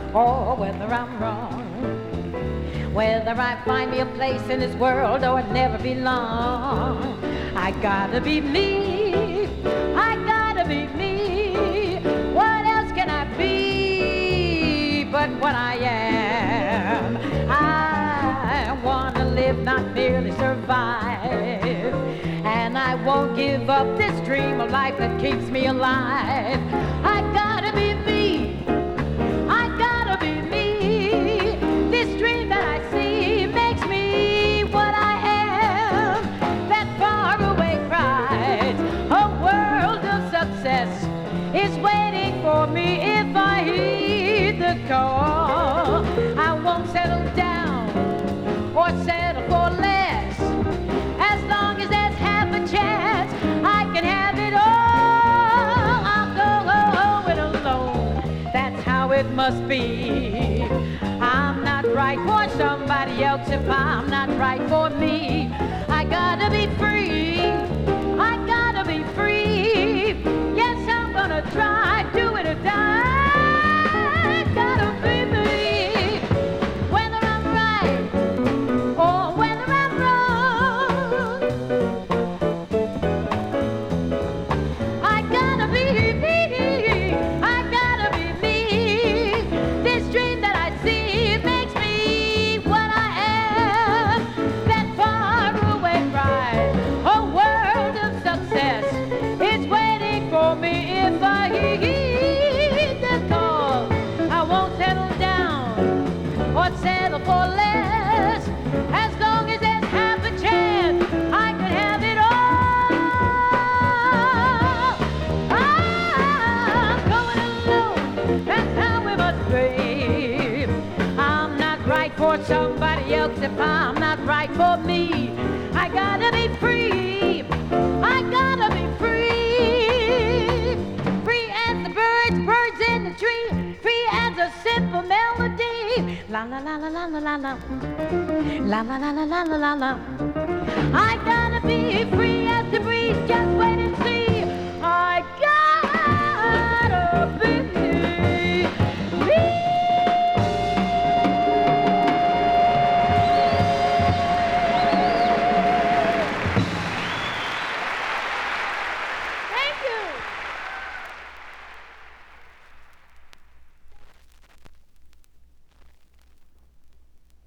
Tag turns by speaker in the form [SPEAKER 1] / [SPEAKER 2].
[SPEAKER 1] or whether I'm wrong. Whether I find me a place in this world or never belong. I gotta be me. I gotta be me. What else can I be but what I am? I wanna live, not merely survive. And I won't give up this dream of life that keeps me alive. I gotta be me. I gotta be me. This dream that I see makes me what I am. That faraway prize, a world of success, is waiting for me if I heed the call. I won't settle down or settle for less. As long as there's half a chance, I can have it all. I'll go it alone. That's how it must be. I'm not right for somebody else if I'm not right for me. I gotta be free. I gotta be free. Yes, I'm gonna try, do it or die. Gotta be me. Whether I'm right or whether I'm wrong, I gotta be me. I gotta be me. This dream that I see makes me what I am. That faraway prize, a world of success, is waiting for me if I heed the call. I won't settle down or settle for less. As long as there's half a chance, I can have it all. I'm going alone. That's how it must be. I'm not right for somebody else if I'm not right for me. I gotta be free. I gotta be free. Free as the birds, birds in the tree. Free as a simple melody. La la la la la la la la. La la la la la la la la. I gotta be free as the breeze, just waiting.